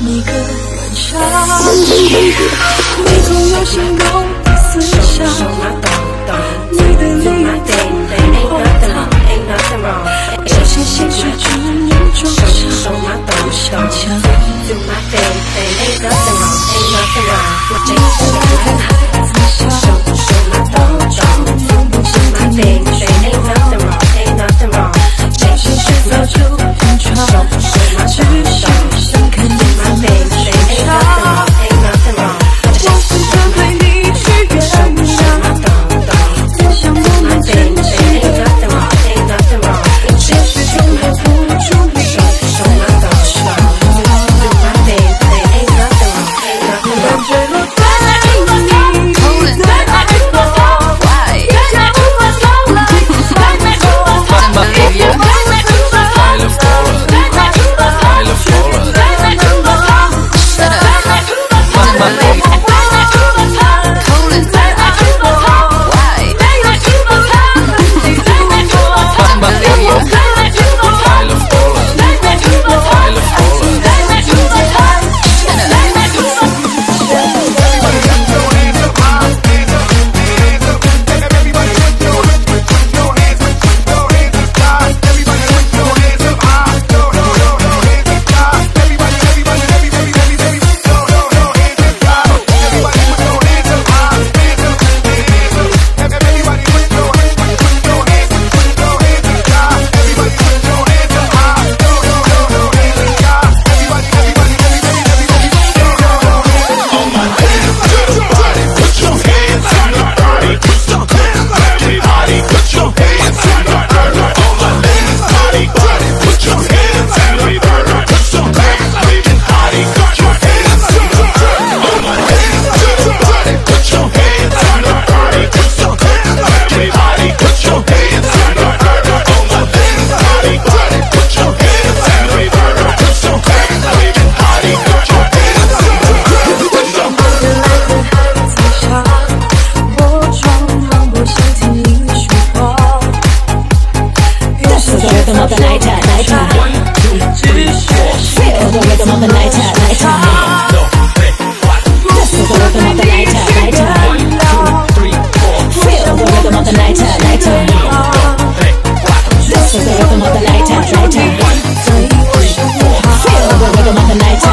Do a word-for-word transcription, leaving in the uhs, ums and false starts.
每个人伤，你总有心动的思想，你的理由很荒唐，这些现实只能装傻，不想强。这是跟孩子笑，我装作不想听你说话，这些是早就平常，只是想看你怎么受伤。我试着陪你去原谅，只想我们真心的，其实从来不注意受伤。感觉落在你的爱我，越加无法逃来，越加无法逃来，越加无法逃来，越加无法逃来。 Feel the rhythm of the night.